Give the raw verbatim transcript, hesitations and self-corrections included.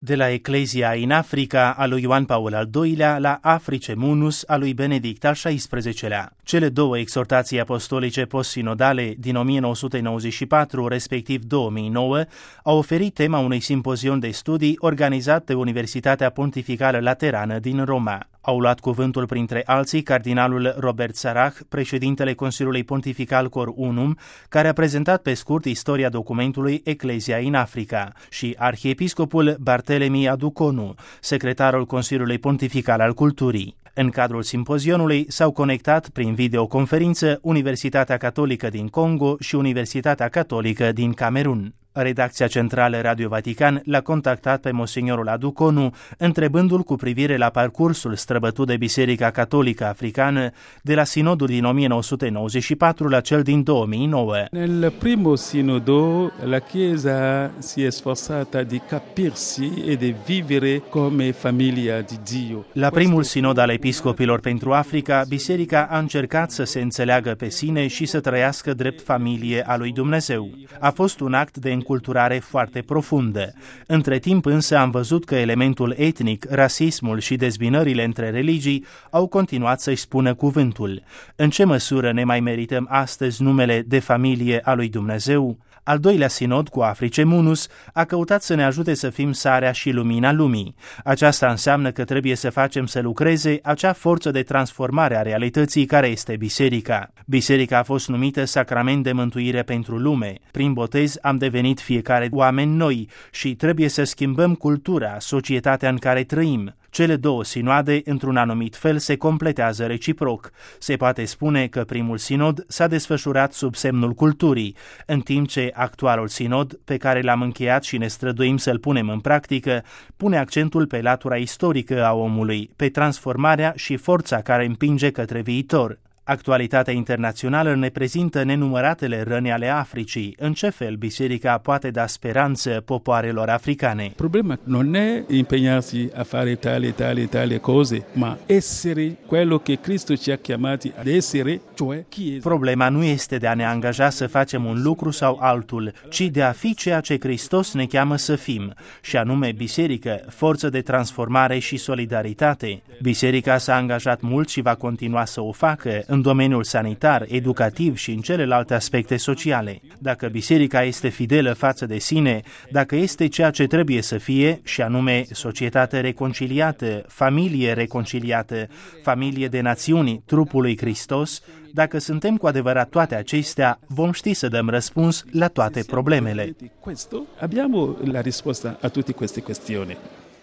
De la Ecclesia in Africa a lui Ioan Paul al doilea la Africe Munus a lui Benedict al șaisprezecelea. Cele două exhortații apostolice postsinodale din o mie nouă sute nouăzeci și patru, respectiv două mii nouă, au oferit tema unui simpozion de studii organizat de Universitatea Pontificală Laterană din Roma. Au luat cuvântul printre alții cardinalul Robert Sarach, președintele Consiliului Pontifical Cor Unum, care a prezentat pe scurt istoria documentului Ecclesia in Africa, și arhiepiscopul Barthelemy Aduconu, secretarul Consiliului Pontifical al Culturii. În cadrul simpozionului s-au conectat prin videoconferință Universitatea Catolică din Congo și Universitatea Catolică din Camerun. Redacția centrală Radio Vatican l-a contactat pe monsignorul Aduconu, întrebându-l cu privire la parcursul străbătut de Biserica Catolică Africană de la sinodul din o mie nouă sute nouăzeci și patru la cel din două mii nouă. Nel primo sinodo la Chiesa si è sforzata di capirsi e di vivere come famiglia di Dio. La primul sinod al episcopilor pentru Africa, Biserica a încercat să se înțeleagă pe sine și să trăiască drept familie a lui Dumnezeu. A fost un act de înculturare foarte profundă. Între timp însă am văzut că elementul etnic, rasismul și dezbinările între religii au continuat să-și spună cuvântul. În ce măsură ne mai merităm astăzi numele de familie a lui Dumnezeu? Al doilea sinod cu Africe Munus a căutat să ne ajute să fim sarea și lumina lumii. Aceasta înseamnă că trebuie să facem să lucreze acea forță de transformare a realității care este biserica. Biserica a fost numită sacrament de mântuire pentru lume. Prin botez am devenit fiecare oameni noi și trebuie să schimbăm cultura, societatea în care trăim. Cele două sinoade, într-un anumit fel, se completează reciproc. Se poate spune că primul sinod s-a desfășurat sub semnul culturii, în timp ce actualul sinod, pe care l-am încheiat și ne străduim să-l punem în practică, pune accentul pe latura istorică a omului, pe transformarea și forța care împinge către viitor. Actualitatea internațională ne prezintă nenumăratele răni ale Africii. În ce fel biserica poate da speranță popoarelor africane? Problema non è impegnarsi a fare tale, tale, tale cose, ma essere quello che Cristo ci ha chiamati ad essere, cioè Chiesa. Problema nu este de a ne angaja să facem un lucru sau altul, ci de a fi ceea ce Hristos ne cheamă să fim, și anume biserică, forță de transformare și solidaritate. Biserica s-a angajat mult și va continua să o facă în domeniul sanitar, educativ și în celelalte aspecte sociale. Dacă biserica este fidelă față de sine, dacă este ceea ce trebuie să fie, și anume societate reconciliată, familie reconciliată, familie de națiuni, trupul lui Hristos, dacă suntem cu adevărat toate acestea, vom ști să dăm răspuns la toate problemele. Abbiamo la risposta a tutte queste questioni.